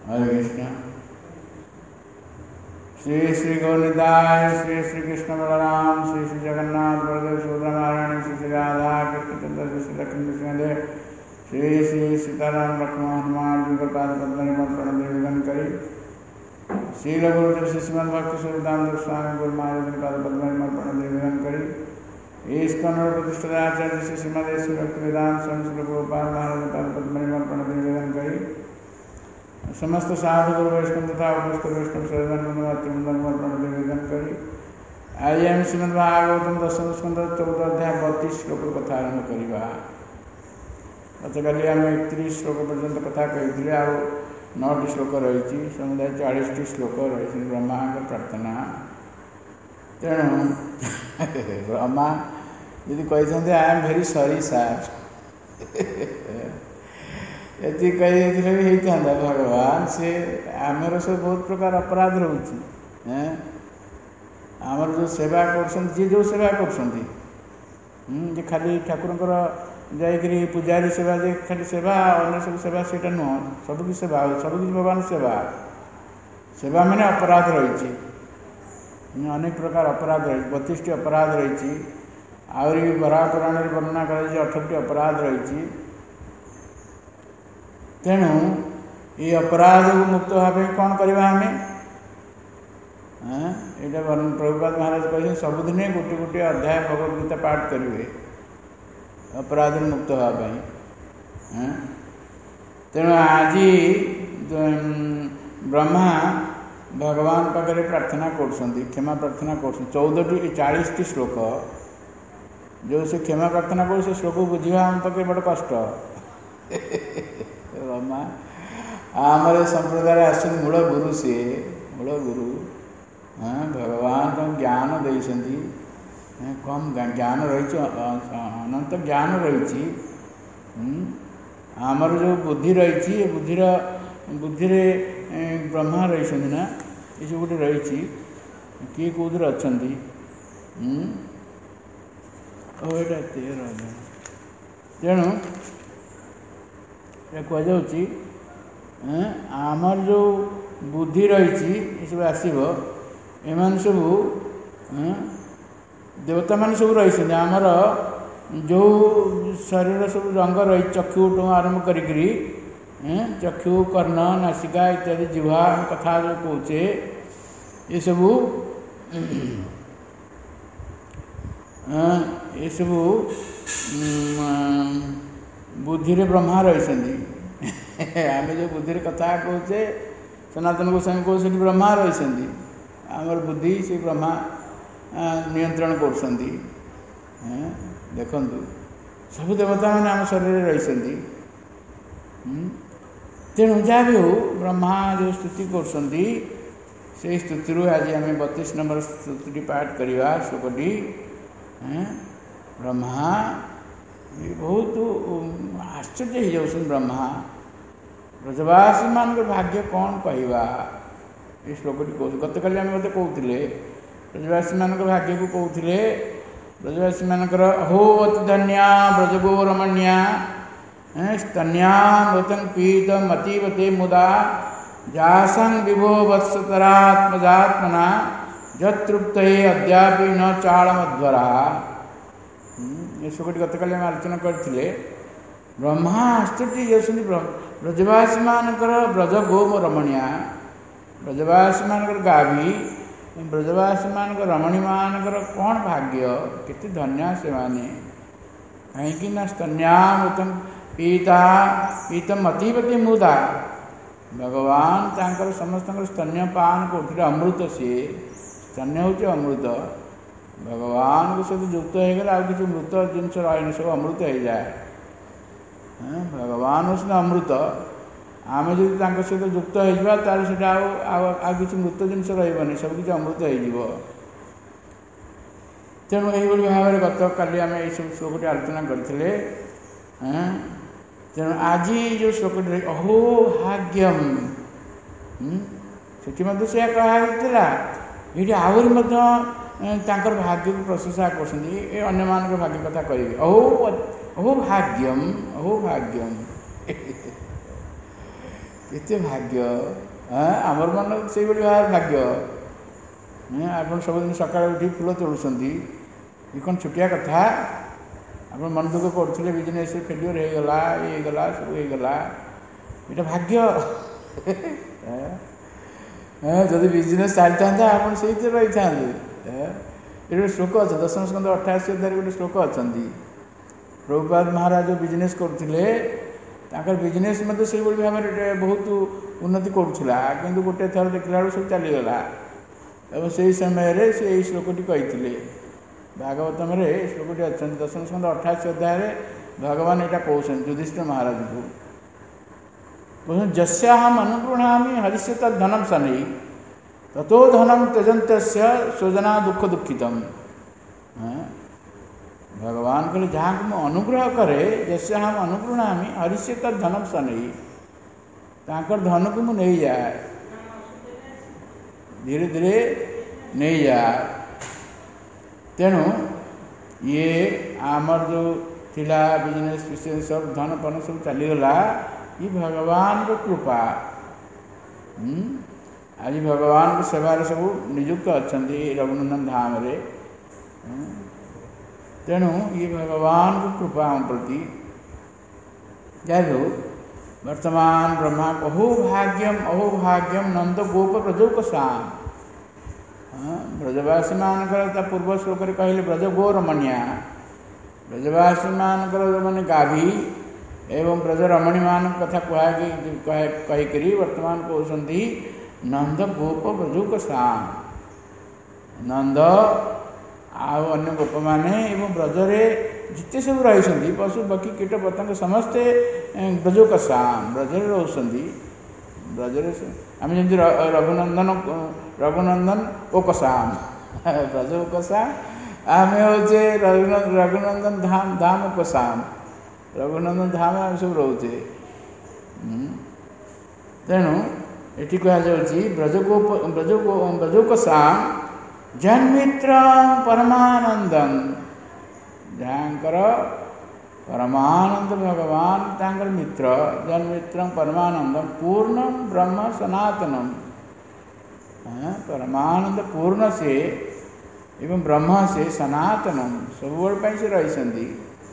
हरे कृष्ण। श्री श्री गौरनिताय श्री श्री कृष्ण बलराम श्री श्री जगन्नाथ बलदेव सुभद्रा महारानी श्री श्री राधा कृष्ण चंद्र श्री श्री लक्ष्मी सिंहदेव श्री श्री सीताराम लक्ष्मण हनुमान जी पाद पद्म प्रणव निवेदन करी श्रील गुरुदेव श्री श्रीमद भक्ति स्वरूप स्वामी गुरु महाराज पाद पद्म प्रणव निवेदन करी इस्कॉन प्रतिष्ठित आचार्य श्री श्रीमद श्री भक्ति वेदांत स्वामी श्री गोपाल महाराज पाद पद्म प्रणव निवेदन करी समस्त साधु गुरु वैष्णव तथा उपस्थ वैष्णव सर्वधर्म निवेदन करी आज आम श्रीमद भागवतम दशम स्कंद 14 अध्याय 32 श्लोक कथा आरंभ करवा। गतकाली आम 31 श्लोक पर्यंत कथा कही आ 9टी श्लोक रही समुदाय 40टी श्लोक रही ब्रह्मा प्रार्थना। तेणु ब्रह्मा यदि कहते आई एम भेरी सॉरी सार ये कही भी होता भगवान से आमर सब बहुत प्रकार अपराध रोचे आमर जो सेवा कर जो सेवा कर खाली ठाकुर जाकि पूजारी सेवा जे खाली सेवा अन्य सब सेवा से नुह सबकि सेवा सबकि भगवान सेवा सेवा मैंने अपराध रही अनेक प्रकार अपराध रही 32टी अपराध रही आहरी बराह पुराण वर्णना कर 18टी अपराध रही। तेणु ये अपराध को मुक्त भाव कौन करवा आम यहाँ प्रभुपाद महाराज कहते सबुदिन गोटे गोटे अध्याय भगवद्गीता पाठ करेंगे अपराध मुक्त होगा। तेणु आज ब्रह्मा भगवान पाखे प्रार्थना कर क्षमा प्रार्थना कर 40टी श्लोक जो से क्षमा प्रार्थना कर से श्लोक बुझा आम पाखे बड़ कष्ट ब्रह्मा आमर संप्रदाय आस मूल गुरु सी मूल गुरु भगवान तो ज्ञान देती कम ज्ञान रही अनंत ज्ञान रही आमर जो बुद्धि रही बुद्धि ब्रह्मा रही ना ये सब गोटे रही किए कौर अच्छा तेणु कहुच्छी आमर जो बुद्धि रही सब आसब एम सब देवता मान सब रही आमर जो शरीर सब रंग रही चक्षु आरंभ करी चक्षु कर्ण नासिका इत्यादि जिह्वा कथा जो कहे ये सब बुद्धि ब्रह्मा रही आम जो बुद्धि कथा कहे सनातन गोस्वामी कौन ब्रह्मा रही आमर बुद्धि से ब्रह्मा नियंत्रण कर देखु सब देवता मैंने आम शरीर रही तेणु जहाँ भी हो ब्रह्मा जो स्तुति कर स्तुति आज आम 32 नंबर स्तुति पाठ करवा श्लोकटी ब्रह्मा बहुत आश्चर्य हो ब्रह्मा ब्रजवासी मान भाग्य कौन कहवा ये श्लोकटी कह गतकाली आम मत कहते ब्रजवासी मान भाग्य को कहते ब्रजवासी मानकर अहो अति धन्या ब्रजगो रमण्या स्तन्यामृतं पीतम अतीवते मुदा जासं विभो वत्सतरात्मजात्मना जतृप्त अद्यापि न चाड़मध्वरा। ये श्लोकटी गतकाली आम आलोचना करते ब्रह्मा आश्चर्य ब्रजवासी मानकर ब्रज गोम रमणिया ब्रजवासी मानकर गावी ब्रजवासी मानक रमणी मानकर कौन भाग्य केते धन्या से माने कहीं स्तन्यामृतम पीता पीतम अतीवती मुदा भगवान तांकर समस्त स्तन्य पान करते अमृत सी स्तन्य हूँ अमृत भगवान को सहित युक्त होगले आ कि मृत जिनस रही सब अमृत हो जाए भगवान हूँ अमृत आम जो सहित युक्त हो कि मृत जिनस रही सबकि अमृत हो तेणु यही भाव में गत काली आम ये सब श्लोकटी आलोचना करते तेणु आज जो श्लोकटी अहो भाग्यम से से कहा ये आहरी भाग्य को प्रशंसा कर अन्य भाग्य कथा कहे अहो भाग्यम କେତେ ଭାଗ୍ୟ ଆମର ମାନ ସେଇଭଳି ଭାବରେ ଭାଗ୍ୟ। ଆପଣ ସବୁଦିନ ସକାଳେ ଉଠି ଫୁଲ ତୋଳୁଛନ୍ତି, ଏ କ'ଣ ଛୋଟିଆ କଥା? ଆପଣ ମନ ଦୁଃଖ କରୁଥିଲେ ବିଜନେସ୍ ଫେଲିଓର ହେଇଗଲା, ଇଏ ହେଇଗଲା, ସବୁ ହେଇଗଲା, ଏଇଟା ଭାଗ୍ୟ। ଯଦି ବିଜନେସ୍ ଚାଲିଥାନ୍ତା ଆପଣ ସେଇଥିରେ ରହିଥାନ୍ତେ। ଏଠି ଗୋଟେ ଶ୍ଲୋକ ଅଛି, ଦଶମ ସ୍କନ୍ଧ 88 ଅଧ୍ୟାୟରେ ଗୋଟେ ଶ୍ଲୋକ ଅଛନ୍ତି। ପ୍ରଭୁପାଦ ମହାରାଜ ବିଜନେସ୍ କରୁଥିଲେ, ତାଙ୍କର ବିଜନେସ୍ ମଧ୍ୟ ସେଇଭଳି ଭାବରେ ବହୁତ ଉନ୍ନତି କରୁଥିଲା, କିନ୍ତୁ ଗୋଟେ ଥର ଦେଖିଲା ବେଳକୁ ସବୁ ଚାଲିଗଲା। ଏବଂ ସେହି ସମୟରେ ସେ ଏହି ଶ୍ଲୋକଟି କହିଥିଲେ। ଭାଗବତମରେ ଏ ଶ୍ଲୋକଟି ଅଛନ୍ତି, ଦଶମ ସ୍କନ୍ଧ 88 ଅଧ୍ୟାୟରେ ଭଗବାନ ଏଇଟା କହୁଛନ୍ତି ଯୁଧିଷ୍ଠିର ମହାରାଜଙ୍କୁ। କହୁଛନ୍ତି ଯସ୍ୟାହମ୍ ଅନୁଗୃହାମି ହରିଷ୍ୟ ତଦ୍ ଧନମ ଶନୈ ତତୋ ଧନମ ତ୍ୟଜନ୍ତସ୍ୟ ସ୍ୱଜନା ଦୁଃଖ ଦୁଃଖିତମ୍। ଭଗବାନ କହିଲେ ଯାହାକୁ ମୁଁ ଅନୁଗ୍ରହ କରେ, ଯସ୍ୟାହମ୍ ଅନୁଗୃହାମି ହରିଷ୍ୟ ତଦ୍ ଧନମ ଶନୈ, ତାଙ୍କର ଧନକୁ ମୁଁ ନେଇଯାଏ, ଧୀରେ ଧୀରେ ନେଇଯାଏ। ତେଣୁ ଇଏ ଆମର ଯେଉଁ ଥିଲା ବିଜନେସ୍ ଫିଜନେସ୍ ସବୁ ଧନ ଫନ ସବୁ ଚାଲିଗଲା, ये भगवान को कृपा। आज भगवान को सेवारे सब नियुक्त अच्छा रघुनंदन धाम रे, तेणु ये भगवान को कृपा हम प्रति। जाए वर्तमान ब्रह्मा अहोभाग्यम नंद गोप ब्रजौक साम। ब्रजवासी मानकर पूर्व श्लोक कहले ब्रज गो रमणिया, ब्रजवासी मानकर मैंने गाभी एवं ब्रज रमणी मान कथा कहीकि वर्तमान कहते नंद गोप ब्रजौक साम। नंद आउ अन्य गोप मैंने एवं ब्रजरे जिते सब रही पशु पक्षी कीट पतंग समस्ते ब्रजौक साम, ब्रजरे रोचंदी। ब्रजरे आम जमी रघुनंदन ओकसाम, ब्रज ओकसाम, आम होचे रघुनंदन धाम धाम ओकसाम, रघुनंदन धाम आम सब रोचे। तेणु ये कहुच्छी ब्रजौक साम जन्मित्र परमानंदन, जहाँकर परमानंद भगवान तांकर मित्र, जन्मित्र परमानंदम पूर्णम ब्रह्म सनातनम। परमानंद पूर्ण से एवं ब्रह्म से सनातनम सब से रही।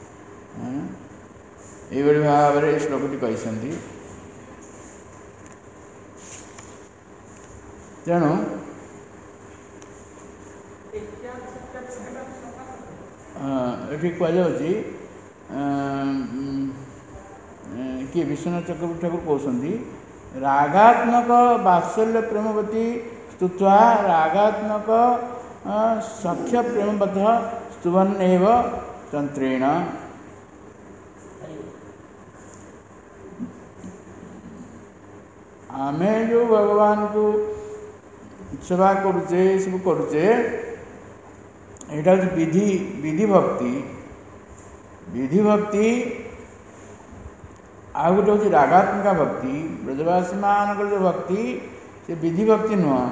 ये भाव में श्लोकटी कही। तेणु ये कहुच्छी किए विश्वनाथ चक्रवर्ती ठाकुर कहते रागात्मक वात्सल्य प्रेमवती स्तुत्वा रागात्मक सख्य प्रेमबद्ध स्तुवन् एव तंत्रेण। आमे जो भगवान को सेवा करुचे सब करुचे, यहाँ विधि विधि भक्ति, विधि भक्ति आ गए हूँ रागात्मिका भक्ति। ब्रजवासी मान जो भक्ति से विधि भक्ति नुह,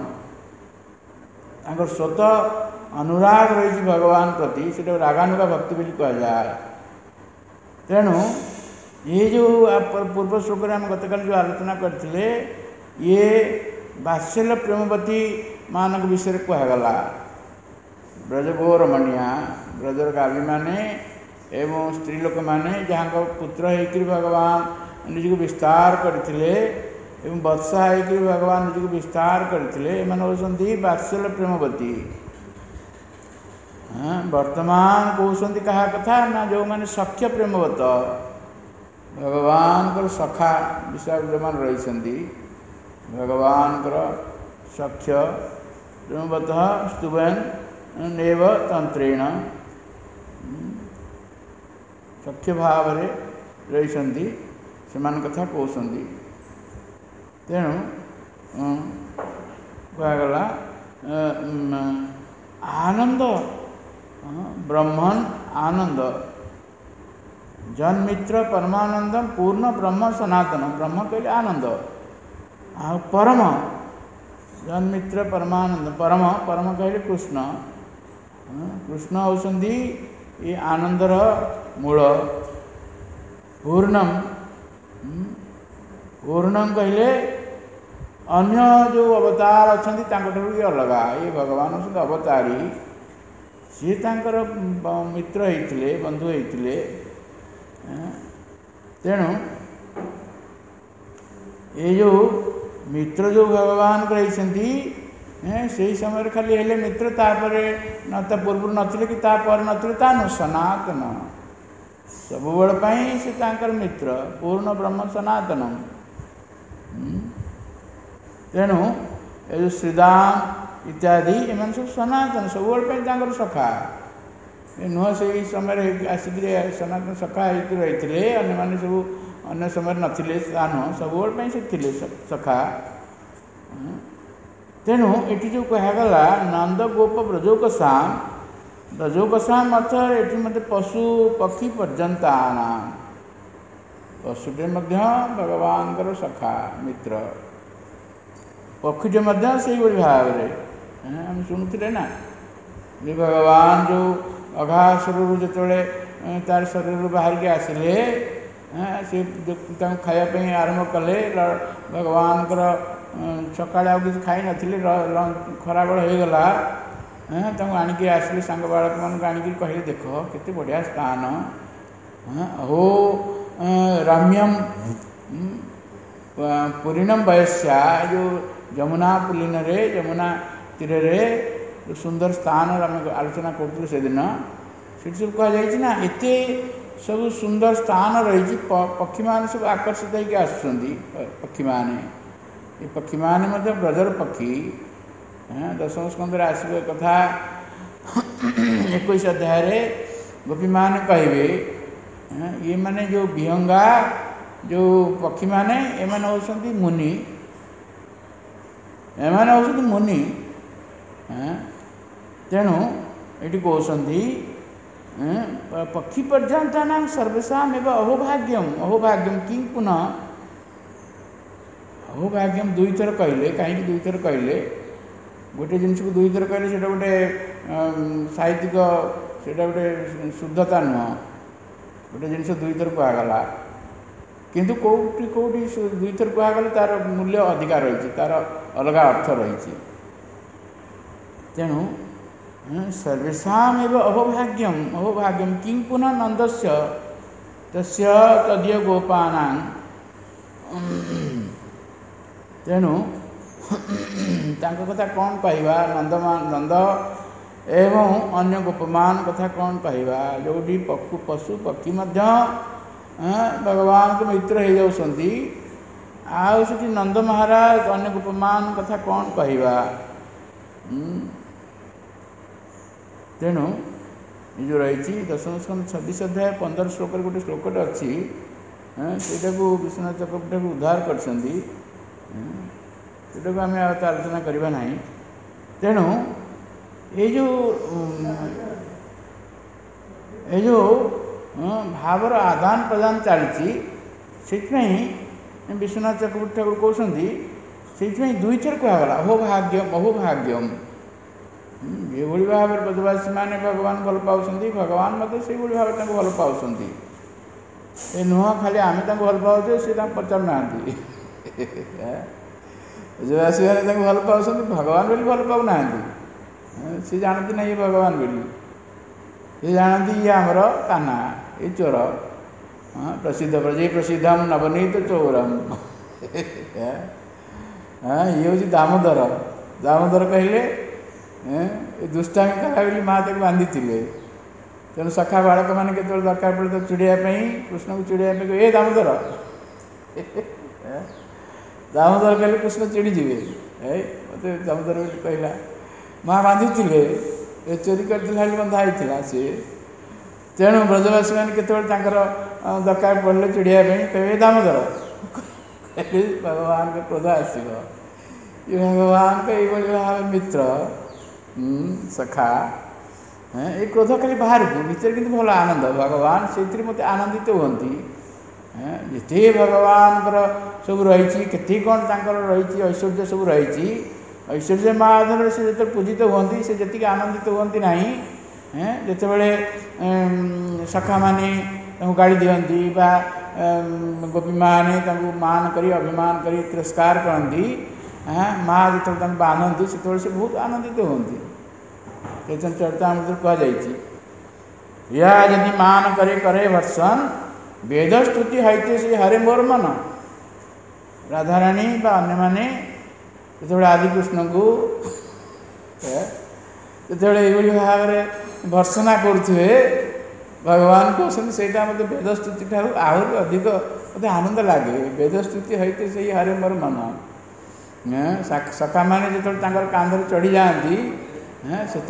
स्वतः अनुराग रही भगवान प्रति, से रागानुगा भक्ति बोली कहुए। तेणु ये जो पूर्व श्लोक आम गतकाल जो आलोचना करते, ये वात्सल्य प्रेमवती मान विषय कहगला। ब्रजगो रमणिया, ब्रजर गावी माने एवं स्त्री लोक माने जहाँ पुत्र होकर भगवान निजक विस्तार करते, वर्षा होकर भगवान निजक विस्तार करते, होती वात्सल्य प्रेमवती। वर्तमान कहते क्या कथा ना जो मैंने सख्य प्रेमवत भगवान को सखा विषय जो मैंने रही, भगवान सख्य प्रेमवत स्तुवन् एव तंत्रेण, सख्य भाव रही से कथा कहते। तेणु कहगला आनंद ब्रह्मन आनंद जन्मित्र परमानंदम पूर्ण ब्रह्म सनातन। ब्रह्म कहले आनंद, आ परम जन्मित्र परमानंद, परम परम कहले कृष्ण। कृष्ण होती ये आनंदर मूल। पूर्णम पूर्णम कहले अन्य जो अवतार अच्छा भी अलगा ये भगवान होते अवतारी सी तांकर मित्र होते बंधु होते तेणु ये जो मित्र जो भगवान रही से समय खाली हेले मित्र तापर न पूर्व नथिले कि तापर नथिले ता न सनातन सब बेल से तांकर मित्र पूर्ण ब्रह्म सनातनम तेणु ये जो श्रीदाम इत्यादि एम सब सनातन सब बेल सखा नुह से समय आसिक सनातन सखा रही अन्य सब अन्य समय नथिले नुह सब से सखा तेणु ये जो कहगला नंद गोप ब्रजौकसाम अर्थ ये मत पशु पक्षी पर्यंता पशुटे भगवान सखा मित्र पक्षीटे से भाव में शुणुले ना जे भगवान जो अघासुर जो तार शरीर बाहर के आसिले सी खायापी आरंभ कले भगवान सका कि खाई नथिले खराबेल हो गला आणिक आसिले सांग बालक मान आणिक कहले देख केते बढ़िया स्थान अहो रम्यम पुरीणम वयस्या जो जमुना पुलिन रे जमुना तीर रे सुंदर स्थान आम आलोचना करूँ से दिन से सब कहुई ना एत सब सुंदर स्थान रही पक्षी मान सब आकर्षित होकर आसुँच पक्षी माने ये पक्षी माने ब्रजर पक्षी दशम स्कंदर आसवे कथा 21 अध्याय गोपी मान कहे ये माने जो विहंगा जो पक्षी माने एमाने होउछंती मुनि एमाने होउछंती मुनि तेणु ये कहते पक्षी पर्यंता नाम सर्वेशा एवं अहोभाग्यम कि पुनः अहोभाग्यम दुई थर कहले कहीं दुई थर कहले गोटे जिनस को दुई थर कहले से गोटे साहित्यिक से गोटे शुद्धता नुह गोटे जिनस दुई थर कहगला किंतु कौटी कौटी दुई थर कहगले तार मूल्य अधिकार रही तार अलग अर्थ रही तेणु सर्वेशा अहोभाग्यम किं पुनः नंदस्य तस्य तदीय गोपाना तेणु कथा कौन कहवा नंद एवं अन्य गोपमान कथा कौन कहवा जोटी पशु पक्षी भगवान को मित्र हो जाती आउटी नंद महाराज अन्य गोपमान कथा कौन कहवा तेणु जो रही दशम स्कंद 26 अध्याय 15 श्लोक गोटे श्लोकटे अच्छी से विश्वनाथ चक्रवर्ती उद्धार कर आम आलोचना करवा ना तेणु ये जो भावर आदान प्रदान चली विश्वनाथ चक्रवर्ती ठाकुर कहते से दुई थर कहगला अहोभाग्यम ये भाव में ब्रजवासी मैंने भगवान भल पाँच भगवान मत से भाव भल पाँच ये नुह खाली आम भल पाचे सी पचार ना ब्रजवासी मैंने भल पाँच भगवान बोली भल पाऊना सी जानती ना ये भगवान बोली ये जानती ये आमर कान्हा ये चोर प्रसिद्ध ब्रजे प्रसिद्धम नवनीत चौरम ये हूँ दामोदर दामोदर कहले दुष्टांग कला बोली माँ तक बांधी तेणु सखा बालक मैंने के दरकार पड़े तो चिड़ाई कृष्ण को चिड़ाई ए दामोदर दामोदर कहले कृष्ण चिड़ीजे मत दामोदर कहला माँ बांधी चोरी कर बंधा होता सी तेणु ब्रजवासी मैंने के दरकार पड़े चिड़ाई कहे दामोदर भगवान का क्रोध आसो ये भगवान का ये भाव मित्र सखा ये क्रोध खाली बाहर को भीतर कि भल आनंद भगवान से मत आनंदित होती जिते भगवान सब रही के कौन रही ऐश्वर्य सब रही ऐश्वर्य माधव से जो पूजित होती से जी आनंदित होती ना जिते बड़े सखा माने गाड़ी दिखती गोपी माने मान करी अभिमान करी तिरस्कार करती माँ जो बांधती से से बहुत आनंदित होती चैतन्य चरितामृत कहुई या यदि मान करे करे भर्सन वेद स्तुति हईते से हरे मोर मन राधाराणी अन्य माने जो आदिकृष्ण को जो ये भाव में भर्सना करुवे भगवान कहते से वेद स्तुति ठार आहरी अधिक मत आनंद लगे वेद स्तुति हईते से हरे मोर मन सखा मैंने जो कांधर चढ़ी जाती से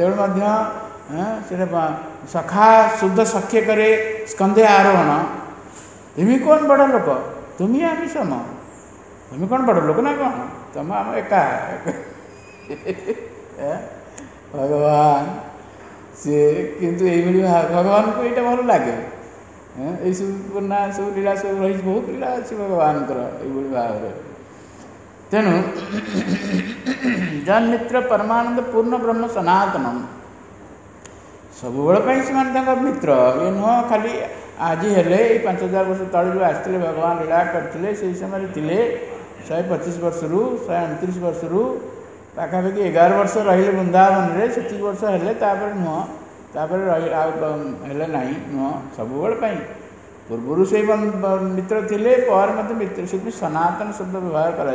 सखा शुद्ध सख्य करे स्कंदे आरोहण तुम्हें कौन बड़ लोक तुम्हें आमी सम तुम्हें कौन बड़ लोक ना कौन तुम आम एका भगवान सी किंतु यही भगवान को यहाँ भल लगे ये सब पुराना सब लीला सब रही बहुत लीला अच्छी भगवान ये भाव तेणु जन मित्र परमानंद पूर्ण ब्रह्म सनातनम सब से मित्र ये नुह खाली आज हेले 5000 वर्ष तले जो आसते भगवान लीला करते से समय थे 125 वर्ष रु 129 वर्ष रु पाखापाखि 11 वर्ष रही वृंदावन में से वर्ष हेले नुह तापर ना नुह सब पूर्वर से मित्र थे पर मित्र से सनातन शब्द व्यवहार कर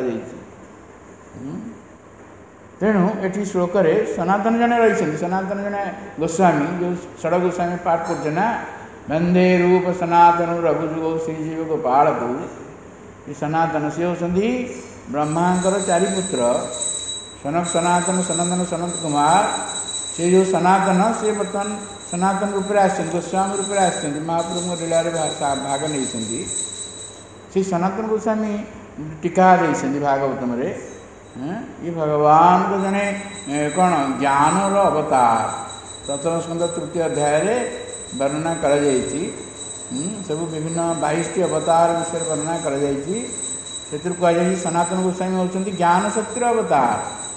तेणु ये श्लोक सनातन जने रही सनातन जने गोस्वामी जो षड गोस्वामी पाठ करते ना वंदे रूप सनातन रघुजुग श्रीजीव गोपाल को ये सनातन सी होती ब्रह्मांकर चारि पुत्र सनक सनातन सनंदन सनत कुमार से जो सनातन से बर्तमान सनातन रूप में आस गोस्वामी रूप में आस महाप्रभु लीलार भाग नहीं से सनातन गोस्वामी टीका देते भागवतम ये भगवान को जने कौन ज्ञानर अवतार प्रथम स्कंद तृतीय अध्याय वर्णना कर सब विभिन्न 22 अवतार विषय वर्णना कर कहुई सनातन गोस्वामी होती ज्ञान शक्तिर अवतार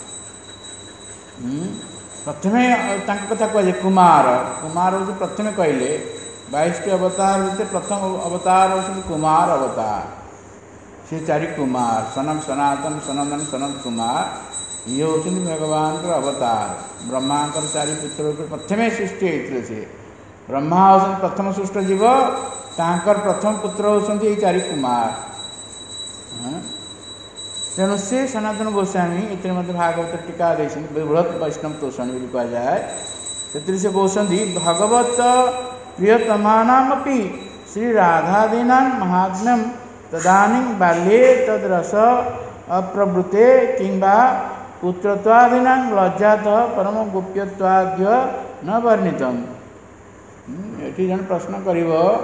प्रथमे कथा कहुए कुमार कुमार हूँ प्रथमे कहले 22 अवतार भितर प्रथम अवतार होती कुमार अवतार से चारि कुमार सनक सनातन सनंदन सनत कुमार ये होती भगवान अवतार ब्रह्मांकर चारि पुत्र प्रथमे सृष्टि होते से ब्रह्मा होती प्रथम सृष्ट जीव तांकर प्रथम पुत्र होती चारि कुमार तेणु से सनातन गोस्वामी इतने भागवत टीका देते बृहत वैष्णव तोषण भी कहुए से कहते भगवत प्रियतमानामपि श्री राधादीना महात्म्यम तदानी बाल्ये तद्रस अप्रवृते किंबा पुत्रत्वादीना लज्जातः परम गोप्यत्वाद्य न वर्णितम ये जन प्रश्न कर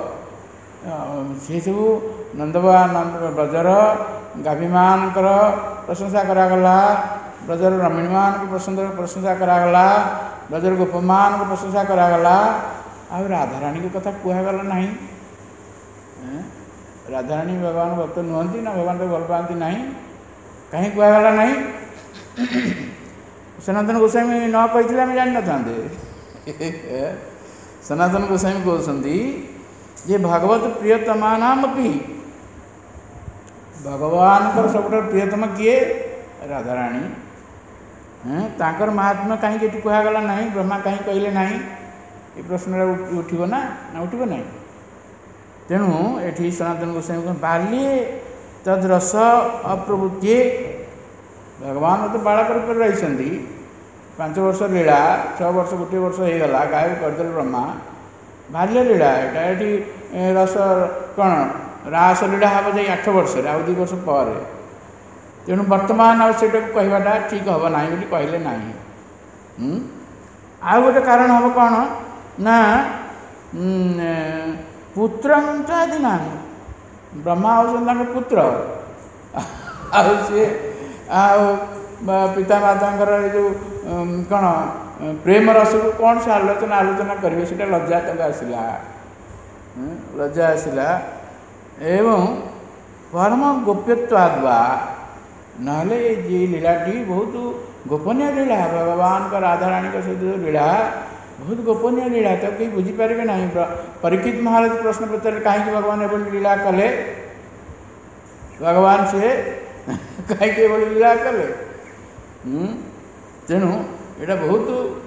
सब नंदबा ब्रजर गाभीमान प्रशंसा करागला ब्रजर रमणी मान प्रशंसा करागला ब्रजर गोपमान प्रशंसा करागला आ राधाराणी को कथा कहगला नहीं राधाराणी भगवान भक्त नुहति ना भगवान को भल पाती ना कहीं कहगला नहीं सनातन गोस्वामी न कही आम जान न सनातन गोस्वामी कहते ये भगवत प्रियतमानामपि भगवान सब प्रियतम किए राधाराणी तांकर महात्मा कहीं कहगला नहीं ब्रह्मा कहीं कहले नहीं ये प्रश्न उठिब ना उठिब ना तेणु ये सनातन गोस्वामी बाल्ये तद्रस अप्रवृत्ति भगवान तो बालक रूप रही 5 वर्ष लीला 6 वर्ष गोटे वर्ष होगला गायब करदे ब्रह्मा बाल्य लीला ये रस कौन रास लीला हम जा 8 वर्ष आउ 2 वर्ष पर तेणु बर्तमान आटा कहवाटा ठीक हम ना कहले ना आउ गोटे कारण हम कौन ना पुत्र आदि ना ब्रह्मा होती पुत्र पिता माता जो कौन प्रेम रस को कौन से आलोचना करेंगे से लज्जा आसला लज्जा आसला एवं परम गोप्यवाद्वा नाले ये लीलाटी बहुत गोपनीय लीला भगवान का राधाराणी का सहित जो लीला बहुत गोपनीय लीला तो कहीं बुझीपारे ना। परीक्षित महाराज प्रश्न पचारे कहीं भगवान एभली लीला कले, भगवान से कहीं लीला कले। तेणु यहाँ बहुत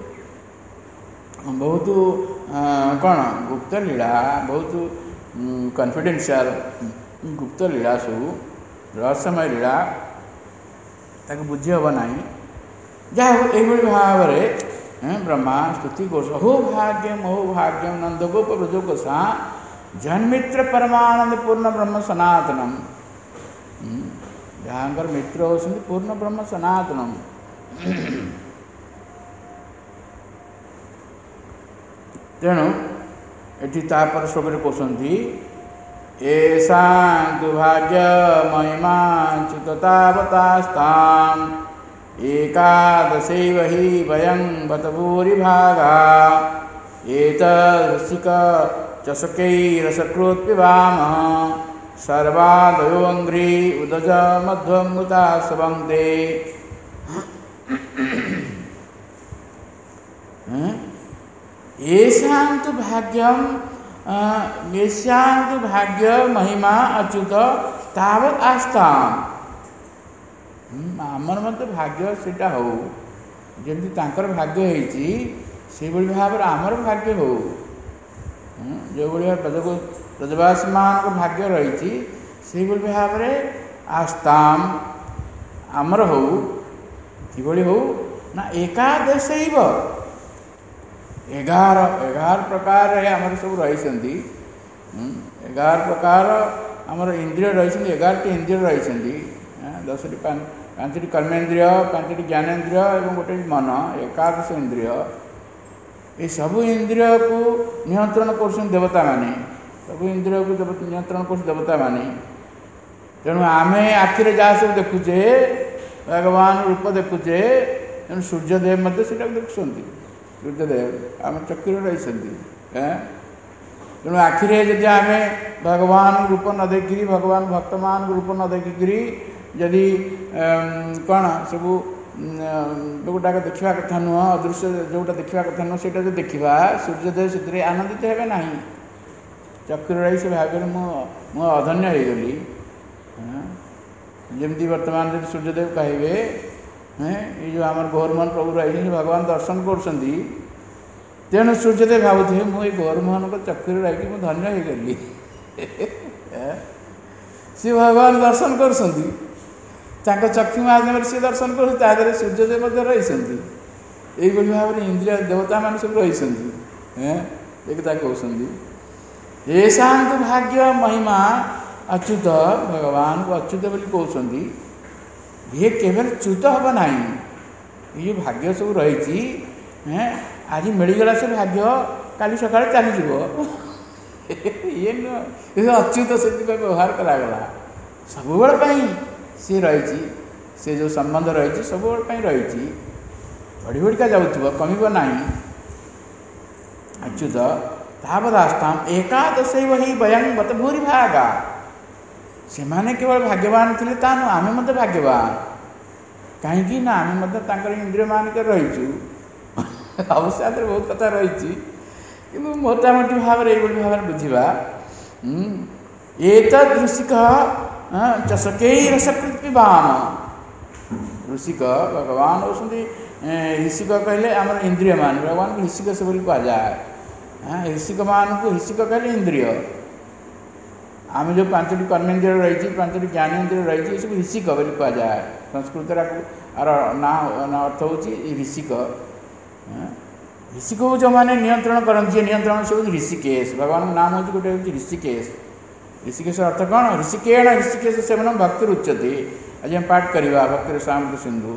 बहुत कौन गुप्त लीला, बहुत कॉन्फिडेंशियल गुप्त लीला, सब रहस्यमय लीला ताक बुझी हम ना। जहाँ यही भाव में ब्रह्मा स्तुति गोष अहो भाग्यम नंदगोप ब्रजोकोषा जन्मित्र परमानंद पूर्ण ब्रह्म सनातनम। जहाँ मित्र होती पूर्ण ब्रह्म सनातनम। तेणु ये तापर श्लोक कहते ऐसा दुर्भाग्य महिमा च्युततावतास्ताम एकादशैव हि वयं बत भूरिभागा एतदृशिक चषकैरसकृत् पिबामः सर्वादयोऽङ्घ्रि उदज मध्वमृता स्वङ्क्ते। येषां तु भाग्य महिमा अच्युत तावत् आस्ताम्। आमर मत भाग्य सेटा हो जमी भाग्य होती से भाव आमर भाग्य हो। जो भाई ब्रजवासी मान भाग्य रही से भाव में आस्ताम आमर हो कि हो ना। एकादश 11 प्रकार आमर सब रही 11 प्रकार आमर इंद्रिय रही 11टी इंद्रिय रही 10टी 5टी कर्मेन्द्रिय 5टी ज्ञानेन्द्रिय और गोटे मन 11 इंद्रिय। ये सबू इंद्रिय को नियंत्रण कर देवता माने, सब इंद्रिय को नियंत्रण कर देवता माने। तेणु आम आखिरे जहाँ सब देखुचे भगवान रूप देखुचे, तेणु सूर्यदेव मत से देखुं। सूर्यदेव आम चक्र रही। तेणु आखिरे जदि आम भगवान रूप न देखिकी भगवान भक्त मान रूप न देखिकी जदि कौन सब जोटा देखा कथा नुह अदृश्य जोटा देखा कथा नुह से देखा सूर्यदेव से आनंदित हे ना। चक्र रही से भाव मु अधन्य हो गली। जमी बर्तमान जो सूर्यदेव कहे ये जो आम गौरमोहन प्रभु रही भगवान दर्शन कर तेणु सूर्यदेव भावुए मुझे गौरमोहन को चक्र रही धन्य हो गली। सी भगवान दर्शन कर चक्षु माध्यम से दर्शन कर सूर्यदेव रही भाव में इंद्रिय देवता मान सब रही एक कहते ऐसा तो भाग्य महिमा अच्युत भगवान को अच्युत बोली कहते ये केवल च्युत हम ना। ये भाग्य सब रही आज मिलगला से भाग्य काली सका चलीज ये नुह अच्युत से व्यवहार करागला सब सी रही से जो संबंध रही सब रही बढ़ी बढ़िका जाऊँ कमिब ना। अच्युत तावदास्ताम एकादशैव हि वयं बत भूरिभागा। से माने केवल भाग्यवान थे आम मत भाग्यवान कहीं ना आम इंद्रिय मानक रहीचु अवश्य बहुत कथा रही कि मोटामोटी भाव में ये भाव में बुझा एक ऋषिक चषकैरसकृत् पिबाम। ऋषिक भगवान होती ऋषिक कहले आम इंद्रिय मान भगवान को ऋषिक से बोली कह जाए। ऋषिक मान को ऋषिक कहले इंद्रिय। आम जो 5टी कर्मेन्द्रिय रही 5टी ज्ञानेन्द्रिय रही सब ऋषिक बोली कह जाए। संस्कृत ना अर्थ हो ऋषिक। ऋषिक जो मैंने नियंत्रण करती नियंत्रण से ऋषिकेश भगवान नाम हूँ गोटे हूँ ऋषिकेश। ऋषिकेश अर्थ कौन ऋषिकेण ऋषिकेश सेवन भक्ति उच्यते। आज हम पाठ करवा भक्ति सामृत सिंधु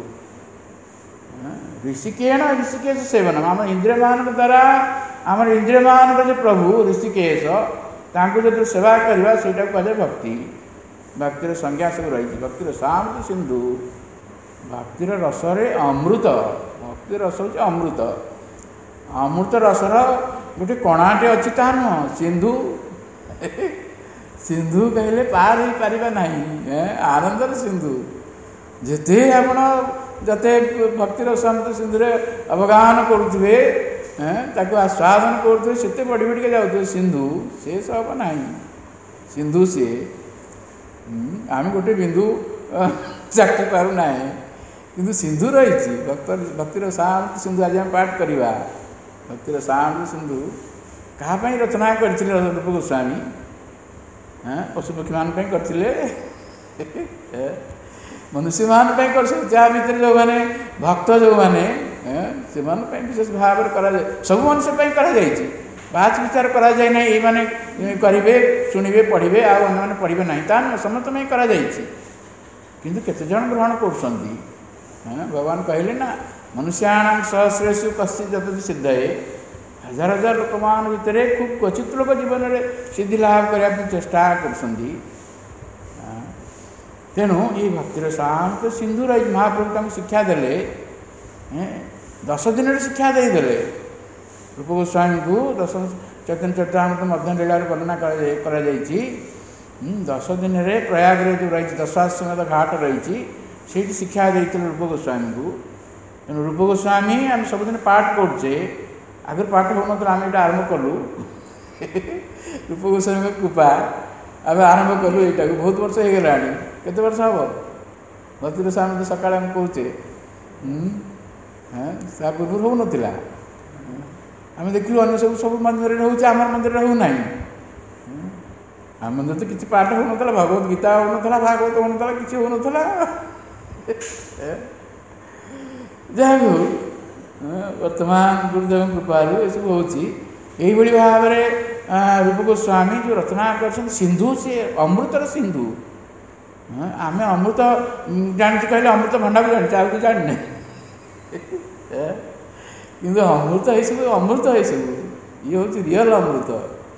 ऋषिकेण ऋषिकेश सेवन आम इंद्रिय मान द्वारा आम इंद्रिय मान जो प्रभु ऋषिकेश जो सेवा करवा से कहे भक्ति। भक्तिर संज्ञा सब रही भक्तिर सामृत सिंधु भक्तिर रसरे अमृत। भक्ति रस हूँ अमृत। अमृत रसर गोटे कणाटे अच्छी ता नुह सिंधु सिंधु कहले पार हो पारिबा नहीं। आनंदर सिंधु जिते आपण जते भक्तिर अमृत सिंधु अवगाहन करुवे ତାକୁ ଆସ୍ୱାଦନ କରୁଥିବେ, ସେତେ ବଢ଼ି ବଢ଼ିକା ଯାଉଥିବେ। ସିନ୍ଧୁ ସେ ସବୁ ନାହିଁ, ସିନ୍ଧୁ ସିଏ। ଆମେ ଗୋଟେ ବିନ୍ଦୁ ଚାଖି ପାରୁନାହିଁ, କିନ୍ତୁ ସିନ୍ଧୁ ରହିଛି। ଭକ୍ତିର ସାମୃତ ସିନ୍ଧୁ ଆଜି ଆମେ ପାଠ କରିବା। ଭକ୍ତିର ସାମୃତ ସିନ୍ଧୁ କାହା ପାଇଁ ରଚନା କରିଥିଲେ ରୂପ ଗୋସ୍ୱାମୀ? ପଶୁପକ୍ଷୀମାନଙ୍କ ପାଇଁ କରିଥିଲେ, ମନୁଷ୍ୟମାନଙ୍କ ପାଇଁ କରିଛନ୍ତି। ଯାହା ଭିତରେ ଯେଉଁମାନେ ଭକ୍ତ, ଯେଉଁମାନେ ସେମାନଙ୍କ ପାଇଁ ବିଶେଷ ଭାବରେ କରାଯାଏ। ସବୁ ମನುଷ୍ୟ ପାଇଁ କରାଯାଇଛି, ବାଛ ବିଚାର କରାଯାଏ ନାହିଁ। ଏଇମାନେ କରିବେ, ଶୁଣିବେ, ପଢ଼ିବେ, ଆଉ ଅନ୍ୟମାନେ ପଢ଼ିବେ ନାହିଁ, ତା ନୁହେଁ, ସମସ୍ତ ପାଇଁ କରାଯାଇଛି। କିନ୍ତୁ କେତେଜଣ ଗ୍ରହଣ କରୁଛନ୍ତି? ଭଗବାନ କହିଲେ ନା, ମନୁଷ୍ୟାଣାଂ ସହସ୍ରେଷୁ କଶ୍ଚିତ୍ ଯତତି ସିଦ୍ଧୟେ। ହଜାର ହଜାର ଲୋକମାନଙ୍କ ଭିତରେ ଖୁବ୍ କ୍ୱଚିତ୍ ଲୋକ ଜୀବନରେ ସିଦ୍ଧି ଲାଭ କରିବା ପାଇଁ ଚେଷ୍ଟା କରୁଛନ୍ତି। ତେଣୁ ଏଇ ଭକ୍ତିର ସାମୃତ ସିନ୍ଧୁ ରହିଛି। ମହାପ୍ରଭୁ ତାଙ୍କୁ ଶିକ୍ଷା ଦେଲେ, 10 ଦିନରେ ଶିକ୍ଷା ଦେଇଦେଲେ। ରୂପ ଗୋସ୍ୱାମୀଙ୍କୁ 10 ଚୈତନ୍ୟ ଚରିତାମୃତ ମଧ୍ୟ ଲୀଳାରେ ବର୍ଣ୍ଣନା କରାଯାଇଛି। 10 ଦିନରେ ପ୍ରୟାଗରେ ଯେଉଁ ରହିଛି, ଦଶାଶ୍ୱମେଧ ଘାଟ ରହିଛି, ସେଇଠି ଶିକ୍ଷା ଦେଇଥିଲେ ରୂପ ଗୋସ୍ୱାମୀଙ୍କୁ। ତେଣୁ ରୂପ ଗୋସ୍ୱାମୀ ଆମେ ସବୁଦିନ ପାଠ କରୁଛେ, ଆଗରୁ ପାଠ ହେଉନଥିଲା, ଆମେ ଏଇଟା ଆରମ୍ଭ କଲୁ। ରୂପ ଗୋସ୍ୱାମୀଙ୍କ କୃପା ଆମେ ଆରମ୍ଭ କଲୁ ଏଇଟାକୁ। ବହୁତ ବର୍ଷ ହେଇଗଲାଣି। କେତେ ବର୍ଷ ହେବ? ଭକ୍ତିର ସାମୃତ ସକାଳେ ଆମେ କହୁଛେ, ତା ପୂର୍ବରୁ ହେଉନଥିଲା। ଆମେ ଦେଖିଲୁ ଅନ୍ୟ ସବୁ ମନ୍ଦିରରେ ରହୁଛି, ଆମର ମନ୍ଦିରରେ ହେଉନାହିଁ। ଆମ ମନ୍ଦିରରେ ତ କିଛି ପାଠ ହେଉନଥିଲା, ଭଗବତ ଗୀତା ହେଉନଥିଲା, ଭାଗବତ ହେଉନଥିଲା, କିଛି ହେଉନଥିଲା। ଯାହା ବି ହଉ, ବର୍ତ୍ତମାନ ଗୁରୁଦେବଙ୍କ କୃପାରୁ ଏସବୁ ହେଉଛି। ଏଇଭଳି ଭାବରେ ରୂପ ଗୋସ୍ୱାମୀ ଯେଉଁ ରଚନା କରିଛନ୍ତି, ସିନ୍ଧୁ ସିଏ ଅମୃତର ସିନ୍ଧୁ। ଆମେ ଅମୃତ ଜାଣିଛୁ କହିଲେ ଅମୃତ ଭଣ୍ଡାକୁ ଜାଣିଛୁ, ଆଉ କିଛି ଜାଣିନେ। କିନ୍ତୁ ଅମୃତ ଏସବୁ, ଅମୃତ ଏସବୁ, ଇଏ ହେଉଛି ରିଅଲ ଅମୃତ।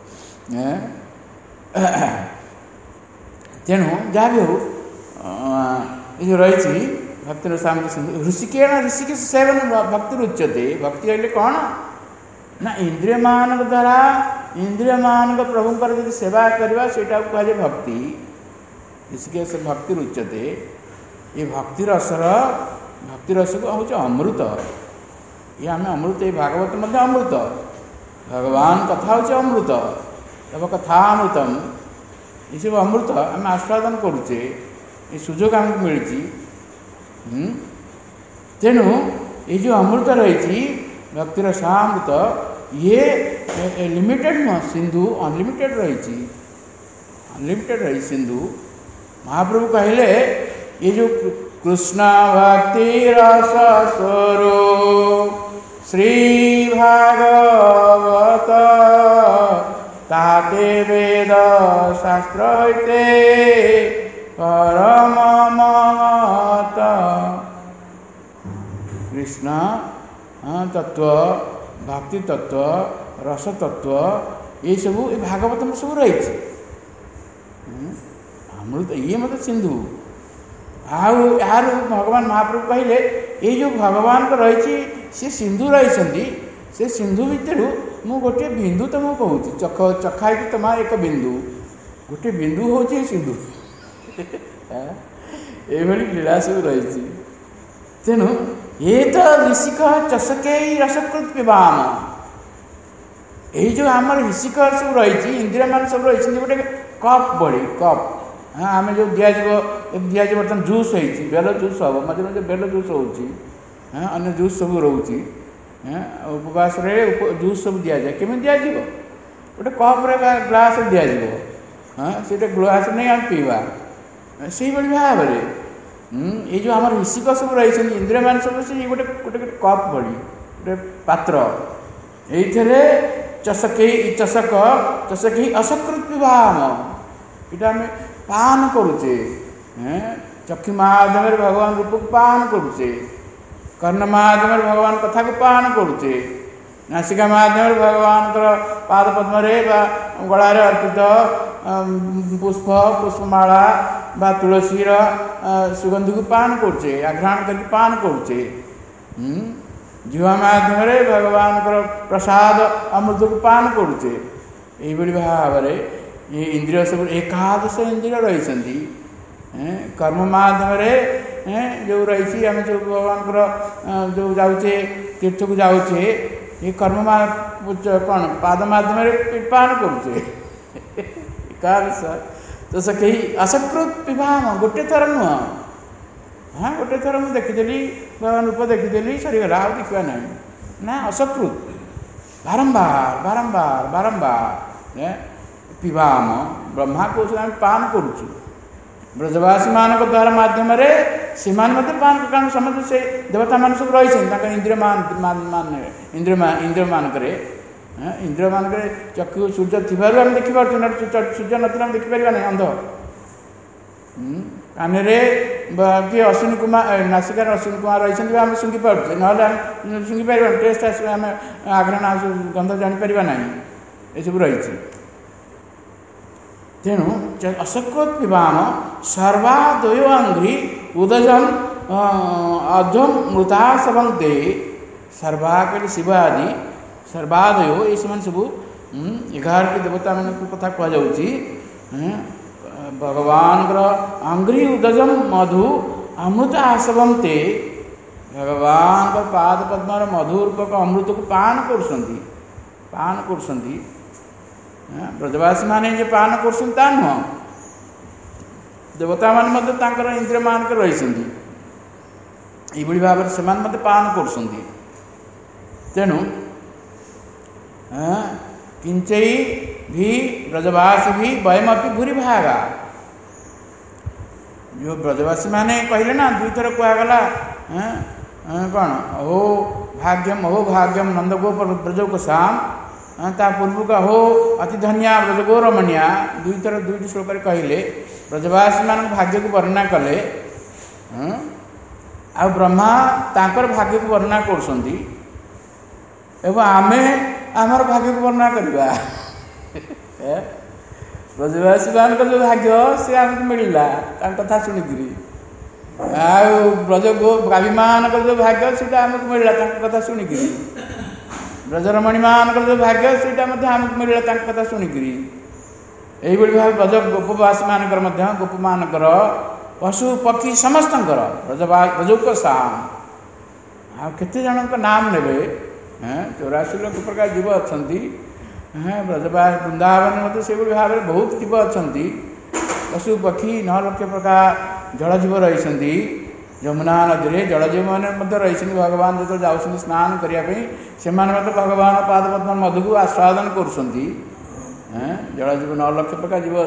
ତେଣୁ ଯାହା ବି ହଉ, ଏ ଯେଉଁ ରହିଛି ଭକ୍ତିର ସାମୃତ ସିନ୍ଧୁ। ଋଷିକେଣ ଋଷିକେଶ ସେବନ ଭକ୍ତି ଉଚ୍ୟତେ। ଭକ୍ତି କହିଲେ କ'ଣ ନା, ଇନ୍ଦ୍ରିୟମାନଙ୍କ ଦ୍ୱାରା ଇନ୍ଦ୍ରିୟମାନଙ୍କ ପ୍ରଭୁଙ୍କର ଯଦି ସେବା କରିବା, ସେଇଟାକୁ କୁହାଯାଏ ଭକ୍ତି। ଋଷିକେଶ ଭକ୍ତି ଉଚ୍ୟତେ। ଏ ଭକ୍ତି ରସକୁ ହେଉଛି ଅମୃତ। ଇଏ ଆମେ ଅମୃତ, ଏ ଭାଗବତ ମଧ୍ୟ ଅମୃତ। ଭଗବାନ କଥା ହେଉଛି ଅମୃତ। ତବ କଥା ଅମୃତମ୍। ଏସବୁ ଅମୃତ ଆମେ ଆସ୍ୱାଦନ କରୁଛେ, ଏ ସୁଯୋଗ ଆମକୁ ମିଳିଛି। ତେଣୁ ଏ ଯେଉଁ ଅମୃତ ରହିଛି, ଭକ୍ତିର ସାମୃତ, ଇଏ ଲିମିଟେଡ଼ ନୁହଁ। ସିନ୍ଧୁ ଅନଲିମିଟେଡ଼ ରହିଛି, ଅନଲିମିଟେଡ଼ ରହିଛି ସିନ୍ଧୁ। ମହାପ୍ରଭୁ କହିଲେ, ଏ ଯେଉଁ କୃଷ୍ଣ ଭକ୍ତି ରସ ସ୍ୱରୂପ ଶ୍ରୀ ଭାଗବତ, ତାହାତେ ବେଦ ଶାସ୍ତ୍ର ହଇତେ ପରମ ମହତ। কৃষ্ণ তত্ত্ব, ভক্তি তত্ত্ব, রস তত্ত্ব এইসবু এই ভাগবতম ସବୁ ରହିଛି। ଅମୃତ ଇଏ ମୋତେ ସିନ୍ଧୁ। ଆଉ ଏହାର ଭଗବାନ ମହାପ୍ରଭୁ କହିଲେ, ଏଇ ଯେଉଁ ଭଗବାନଙ୍କ ରହିଛି ସେ ସିନ୍ଧୁ ରହିଛନ୍ତି, ସେ ସିନ୍ଧୁ ଭିତରୁ ମୁଁ ଗୋଟିଏ ବିନ୍ଦୁ ତୁମକୁ କହୁଛି, ଚଖାଇକି ତମର ଏକ ବିନ୍ଦୁ, ଗୋଟିଏ ବିନ୍ଦୁ ହେଉଛି ସିନ୍ଧୁ। ଏଇଭଳି ଲୀଳା ସବୁ ରହିଛି। ତେଣୁ ଏ ତ ঋଷିକ ଚଷକେଇ ରସକୃତ ପିବାମ। ଏଇ ଯେଉଁ ଆମର ଋଷିକ ସବୁ ରହିଛି, ଇନ୍ଦ୍ରିୟମାନ ସବୁ ରହିଛନ୍ତି, ଗୋଟେ କପ୍ ଭଳି କପ୍। ଆମେ ଯେଉଁ ଦିଆଯିବ ବର୍ତ୍ତମାନ ଜୁସ୍ ହେଇଛି, ବେଲ ଜୁସ୍ ହେବ, ମଝିରେ ମଝିରେ ବେଲ ଜୁସ୍ ହେଉଛି, ଅନ୍ୟ ଜୁସ୍ ସବୁ ରହୁଛି। ଉପବାସରେ ଜୁସ୍ ସବୁ ଦିଆଯାଏ। କେମିତି ଦିଆଯିବ? ଗୋଟେ କପ୍ରେ ବା ଗ୍ଲାସ୍ରେ ଦିଆଯିବ। ସେଇଟା ଗ୍ଲାସ୍ ନେଇ ଆମେ ପିଇବା। ସେଇଭଳି ଭାବରେ ଏଇ ଯେଉଁ ଆମର ଋଷିକ ସବୁ ରହିଛନ୍ତି, ଇନ୍ଦ୍ରିୟମାନ ସବୁ, ସେ ଗୋଟେ ଗୋଟେ ଗୋଟେ କପ୍ ଭଳି ଗୋଟେ ପାତ୍ର। ଏଇଥିରେ ଚଷକେଇ ଅସକୃତ ପିବାମ। ଏଇଟା ଆମେ ପାନ କରୁଛେ। ଚକ୍ଷୁ ମାଧ୍ୟମରେ ଭଗବାନ ରୂପକୁ ପାନ କରୁଛେ, କର୍ଣ୍ଣ ମାଧ୍ୟମରେ ଭଗବାନ କଥାକୁ ପାନ କରୁଛେ, ନାସିକା ମାଧ୍ୟମରେ ଭଗବାନଙ୍କର ପାଦ ପଦ୍ମରେ ବା ଗଳାରେ ଅର୍ପିତ ପୁଷ୍ପମାଳା ବା ତୁଳସୀର ସୁଗନ୍ଧକୁ ପାନ କରୁଛେ, ଆଘ୍ରାଣ କରିକି ପାନ କରୁଛେ। ଜିହ୍ୱା ମାଧ୍ୟମରେ ଭଗବାନଙ୍କର ପ୍ରସାଦ ଅମୃତକୁ ପାନ କରୁଛେ। ଏଇଭଳି ଭାବରେ ଏ ଇନ୍ଦ୍ରିୟ ସବୁ ଏକାଦଶ ଇନ୍ଦ୍ରିୟ ରହିଛନ୍ତି। କର୍ମ ମାଧ୍ୟମରେ ଯେଉଁ ରହିଛି, ଆମେ ଯେଉଁ ଭଗବାନଙ୍କର ଯେଉଁ ଯାଉଛେ, ତୀର୍ଥକୁ ଯାଉଛେ, ये कर्म कौन पाद माध्यम पान करुचे तो से कहीं असकृत पिबाम गोटे थर नुह हाँ गोटे थर मुझे देखीदेली भगवान रूप देखीदेली सरीगला आ देखा ना ना असकृत बारंबार बारंबार बारंबार पिबाम ब्रह्मा कौशल आम पान करुचु ब्रजवासी मान द्वारा माध्यम से पान कारण समझ से देवता मान सब रही इंद्रिय इंद्रिय मानक इंद्रिय मानक चक्षु सूर्य थी आम देखिपुर सूर्य ना देखिपर ना अंध कान किए अश्विनी कुमार नासिकार अश्विनी कुमार रही आम शुंघी पारे ना शुंघी पार टेस्ट आस आघ्राण गंध जापर ना ये सब रही तेणु असकृत पिबाम सर्वादयो अंघ्रि उदजम अध्वम मृता सबंते सर्वाकल शिव आदि सर्वादयो ये सब 11 देवता मान कथा कहुच्छी भगवान अंघ्रि उदजम मधु अमृत आसवंते भगवान पाद पद्म मधु रूपक अमृत को पान कर ब्रजवासी मान जो पान कर नुह देवता मान इंद्रिय मानक रही भाव से पान कर तेणु किंचई भी ब्रजवासी भी वयमपि भूरी भागा जो ब्रजवासी माने कहले ना दुई थर कहगला कौन अहो भाग्यम नंदगोप ब्रजोक साम ता पूर्व का हो अति धन्या ब्रजगो रमणिया दुईटी श्लोक कहले ब्रजवासी मान भाग्य को वर्णना कले आ ब्रह्मा तांकर भाग्य को वर्णना करसंती एवं आमे आमर भाग्य को वर्णना करवा ब्रजवासी मान जो भाग्य से आमको मिलला कथा शुणिकी ब्रज गो गावी मान जो भाग्य से आमको मिलला कथा शुणिकी ब्रजरमणी मान जो भाग्य से आमको मिलला कथा शुणिकी यही भाव ब्रज गोपवासी मानकर गोप मानकर पशु पक्षी समस्त ब्रजोक साम आते जन नाम ने 84 लाख प्रकार जीव अच्छा ब्रजवास वृंदावन मत से भाव में बहुत जीव अच्छा पशु पक्षी 9 लाख प्रकार जलजीव रही यमुना नदी में जलजीव मैंने रही भगवान जो जाऊँ स्नान करने से भगवान पाद पद्म मधु को आस्वादन कर जलजीव 9 लाख प्रकार जीव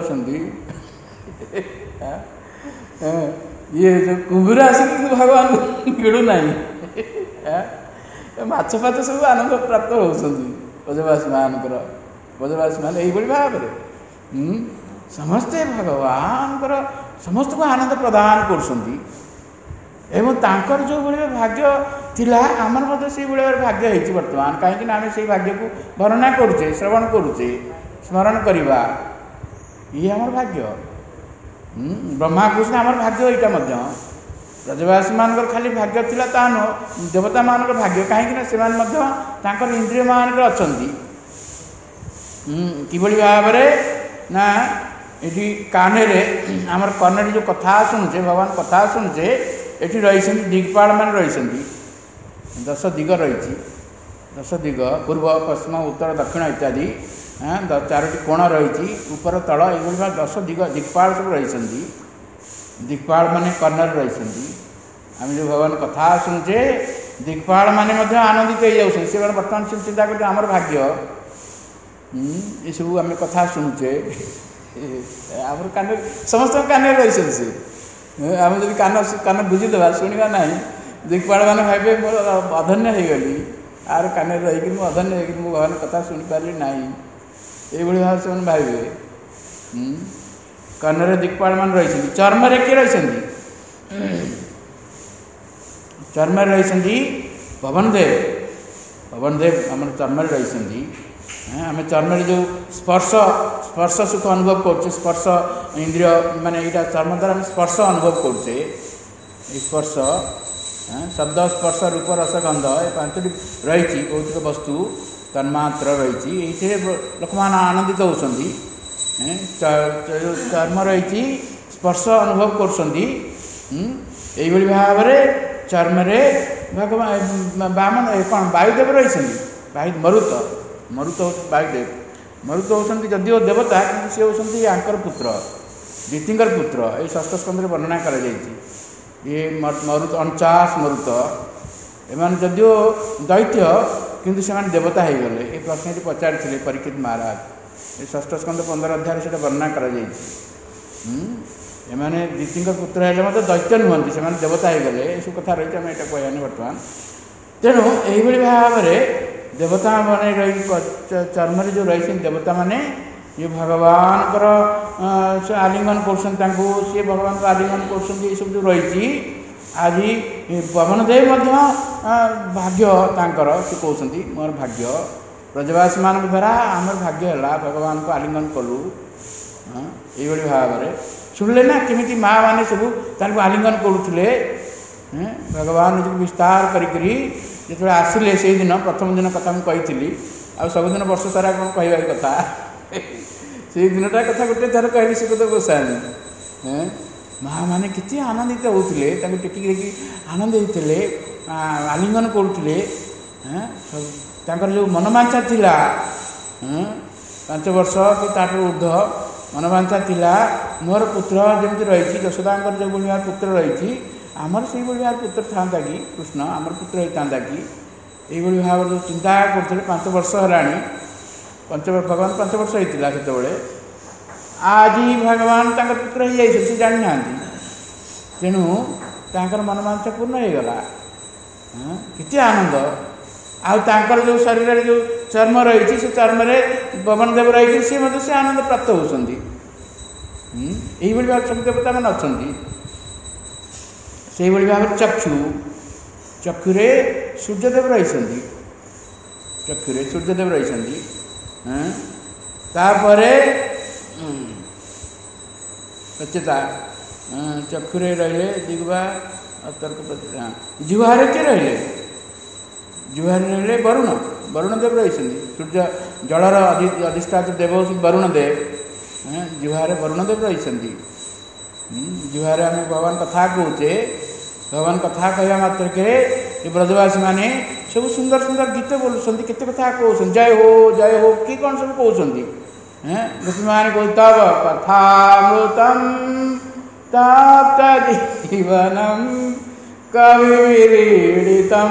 अच्छा ये जो कुंभीर आसिक भगवान किड़ूना माछ फाच सब आनंद प्राप्त होती ब्रजवासी मानकर ब्रजवासी मान यही भाव में समस्ते भगवान समस्त को आनंद प्रदान कर जो भाग्य थिला आमर से भाग्य है बर्तमान कहीं आम से भाग्य को वर्णना करुचे श्रवण करुचे स्मरण करवा ये आम भाग्य ब्रह्मा कृष्ण आमर भाग्य यहाँ ब्रजवासी मान खाली भाग्य थिला ता नुह देवता मान भाग्य कहीं इंद्रिय मानक अच्छा कि भाव ना ये कान आमर कन्न जो कथा शुणुचे भगवान कथा शुणुचे ये रही दिग्पाल मान रही 10 दिग रही 10 दिग पूर्व पश्चिम उत्तर दक्षिण इत्यादि 4टी कोण रही ऊपर तल ये 10 दिग दिक्पाल सब रही दिक्पाल माने कर्णर रही आम जो भगवान कथा शुणुचे दिक्पाल माने आनंदित हो जाऊँ से बर्तमान सब चिंता कर आमर भाग्य ये सब आम कथा शुणुचे आम कान समस्त कान रही से आम जो कान बुझीदे शुणा ना दिक्पाल मैंने भावे मोर अधन्य हो गली आर कान रही अधन्य हो भगवान कथा शुणी पारि ना ये भाव से भावे कर्णरे दिक्पाल मान रही चर्म किए रही चर्म रही पवन देव आम चर्म रही आम चर्म जो स्पर्श सुख अनुभव कर स्पर्श इंद्रिय माने यहाँ चर्म द्वारा स्पर्श अनुभव करुचे स्पर्श शब्द स्पर्श रूप रस गंध ये 5टी रही भौतिक वस्तु तन्मात्र रही ये लोक मान आनंदित होती चर्म रही स्पर्श अनुभव कर भाव चर्म भगवान बामन कौन वायुदेव रही भाई मरुत मरुत वायुदेव मरुत होती जदिव देवता कि सी होती आंकर पुत्र दितिंकर पुत्र ये षष्ठ स्कंदे वर्णना कर ये मरुत 49 मरुत एम जदिव दैत्य किंतु से देवता हो गले ये प्रश्न पचारि परीक्षित महाराज ये षष्ठ स्कंद 15 अध्याय से वर्णना कर एमाने दितिंकर पुत्र है मतलब दैत्य नुहति से देवता हो गले ये सब कथा रही आम यहाँ कहवानी बर्तमान तेणु यही भाव में देवता माने रही चर्म जो रही देवता माने ये भगवान आलिंगन कर भगवान को आलिंगन कर सब जो रही आज पवन देव भाग्य तांकर से कहते मोर भाग्य ब्रजवासी मान द्वारा आमर भाग्य है भगवान को आलिंगन कलु ये भाव में शुणिले ना केमी माँ मैंने सब आलिंगन करुले भगवान निज विस्तार करी जो आसिले से दिन प्रथम दिन कथा मुझे आ सबुदिन वर्ष सारा कौन कह कथा से दिनटा कथा गोटे थर कहली से तो गोस्वामी माँ मैंने किसी आनंदित होते टेकी आनंद होते आलिंगन करुले जो मनमांछा थिला 5 वर्ष कि ताठ ऊर्ध मनमांछा थिला मोर पुत्र जमी रही यशोदा जो भाया पुत्र रही आमर से भाया पुत्र था कि कृष्ण आमर पुत्र होता कि यही भाव जो चिंता करते 5 वर्ष है भगवान 5 वर्ष होता से आज भगवान पुत्र हो जाए से जानी ना तेणु तर मनमांसा पूर्ण हो गला कितने आनंद आर जो शरीर जो चर्म रही से चर्म पवन देव रही सी आनंद प्राप्त होती भाव सब देवता मैंने अच्छा से भाव चक्षु चक्षुरे सूर्यदेव रही चक्षुरे सूर्यदेव रही सचेता चक्षुरे रहिले दिग्वा तर्क जुहारे किए रहिले जुहारे रहिले वरुण वरुण देव रही सूर्य जलर अधिष्ठात देव वरुण देव जुहारे वरुण देव रही जुहारे आम भगवान कथा कहचे भगवान कथा कहवा मात्र के ब्रजवासी माने सब सुंदर सुंदर गीत बोलुं केते कथा कहते जय हो कि कौन सब कहते गोपी मान कह तब कथामृतम तप्त जीवनम कविरीडितम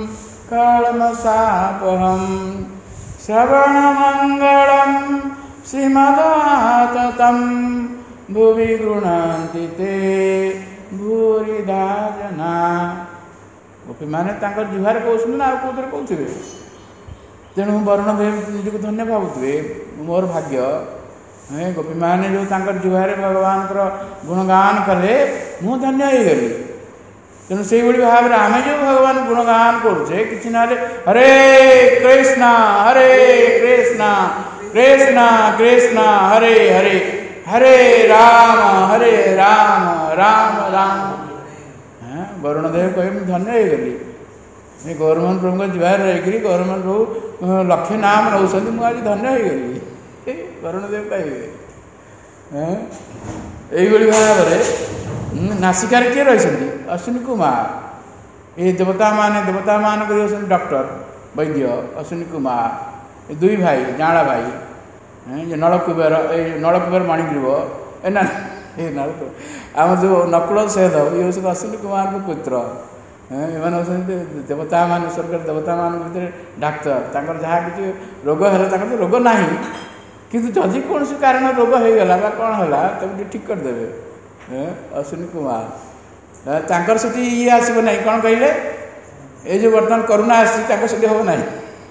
कलमशापहम श्रवण मंगलम श्रीमदाततम भुवि गृह्णन्ति ते भूरिधा जना गोपी माने जुहार कहते ना कौन कहते तेणु वरुण देव निजक धन्य भावुए मोर भाग्य गोपी माने जो जुहारे भगवान गुणगान कले मु धन्य हो गली तेणु से भाव में आम जो भगवान गुणगान करुचे कि ना हरे कृष्णा कृष्णा कृष्णा हरे हरे हरे राम राम राम वरुण देव कह धन्य हो गली गौरमोहन प्रभु जुहार रही गौरमोहन प्रभु लक्ष्य नाम नौकरी मुझे धन्य हो गली वरुण देव कहे यही भाव में नासिकार किए रही अश्विनी कुमार ये देवता मान डॉक्टर वैद्य अश्विनी कुमार दुई भाई जाड़ा भाई नलकुबेर नलकुबेर मणिग्रीव ना आम जो नकुल सेहदेव ये हूँ अश्विनी कुमार को पुत्र एम देवता मान स्वर्ग देवता मान भर डाक्तर जहाँ किसी रोग है रोग ना किंतु जदि कौन से कारण रोग हो गला कौन है तब ठीक करदे अश्विनी कुमार से ये आसब ना कौन कहले ये जो बर्तमान करोना आसी हम ना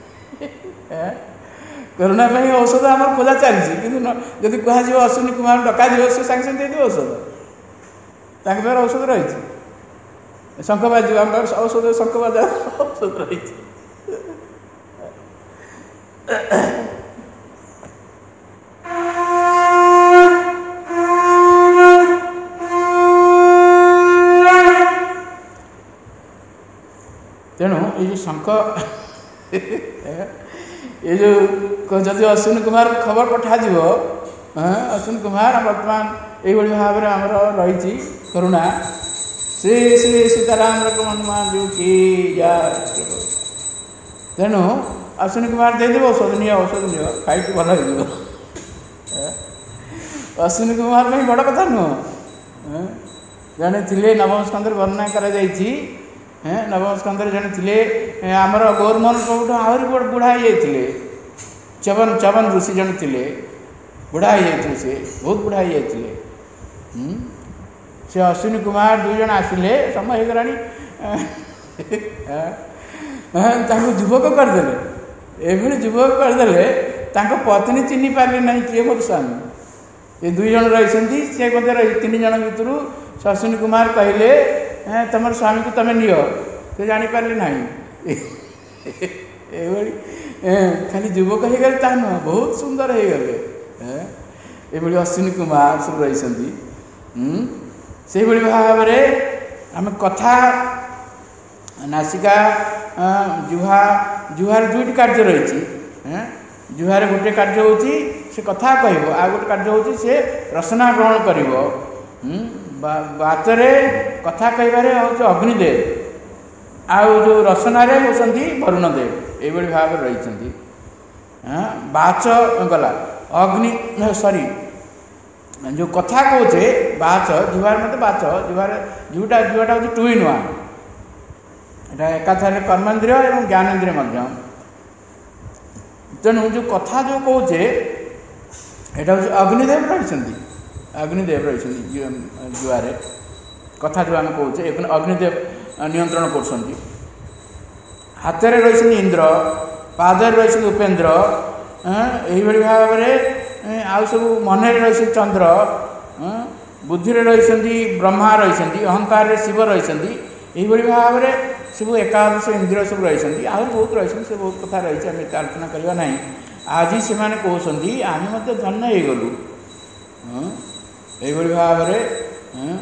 करोना औषध आम खोजा चली जदि कह अश्विनी कुमार डक से सागे सागे दे औषध पाखे औषध रही शंख बाज औषध शंख बाजा औषध रही तेणु ये शंख ये जो जदि अश्विनी कुमार खबर पठाज अश्विनी कुमार बर्तमान ये भाव में आमर रही करुणा श्री श्री सीताराम हनुमान जी की जय। तेणु अश्विनी कुमार देदेव औषध नियो खाई भल हो। अश्विनी कुमार में बड़ कथा नुह। जड़े थे नवम स्कंदर वर्णना कर नवम स्कंदर जड़े थे आमर गौरमोहन प्रभु आहरी बुढ़ा हो जाते। चवन ऋषि जन थे बुढ़ा हो जाते से बहुत बुढ़ा हो जाते। से अश्विनी कुमार दुई जन आसिले समय हो गलानी युवक करदे एभली युवक करदे पत्नी चिन्ह पारे ना किए मोर स्वामी ये दुई जन रही सी बोधे तीन जन भितर अश्विनी कुमार कहले तुम स्वामी को तुम नियो से जापारे ना खाली युवक हो गए ता नुह बहुत सुंदर हो गले ये अश्विनी कुमार सब रही से भाव आम कथा नासिका जुहार दुईट कार्य रही। जुहार गोटे कार्य होची से कथा कहब आ गोटे कार्य होची से रसना ग्रहण कर बातरे कथा कहबारे हूँ अग्निदेव आउ जो रसनारे होती वरुणदेव ये भाव रही। बाच गला अग्नि सॉरी जो कथा कहे बाच जुहार मत बाच जुहार जुटा जुआटा हूँ 2 in 1 एटा एकाथरे कर्मेन्द्रिय और ज्ञानेन्द्रिय तेणु जो कथा जो कहे यहाँ हूँ अग्निदेव रही जुआरे कथा जो आम कहे अग्निदेव नियंत्रण कर हाथ में रही इंद्र पादर रही उपेन्द्र यही भाव में आउ सब मन रही चंद्र बुद्धि रही ब्रह्मा रही अहंकार शिव रही यही भाव में सब एकादश इंद्रिय सब रही आहरी बहुत रही से बहुत कथा रही आम एत आलोचना करवा ना आज से कहते आम मत धन्य हो गलु यही भाव में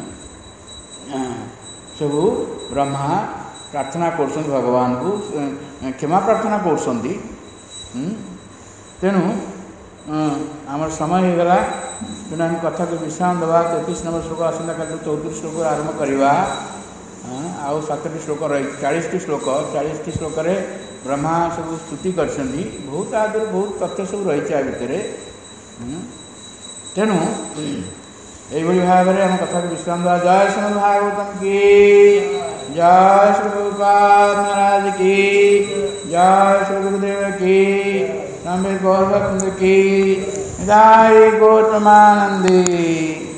सब ब्रह्मा प्रार्थना कर भगवान को क्षमा प्रार्थना कर तेणु आम समय हो गला तेणु आम कथा को विश्राम देवा 33 नंबर श्लोक आसंता काली 34 श्लोक आरंभ करवा आउ 7टी श्लोक रही 40टी श्लोक 40टी श्लोक ब्रह्मा सब स्तुति कर बहुत आदि बहुत तथ्य सब रही भितर तेणु यही भाव में आम कथा को विश्राम देवा। जय श्री भागवतम की जय श्री प्रभुपाद महाराज की जय श्री गुरुदेव की नंबर गौरव की जय गौतमानंदी।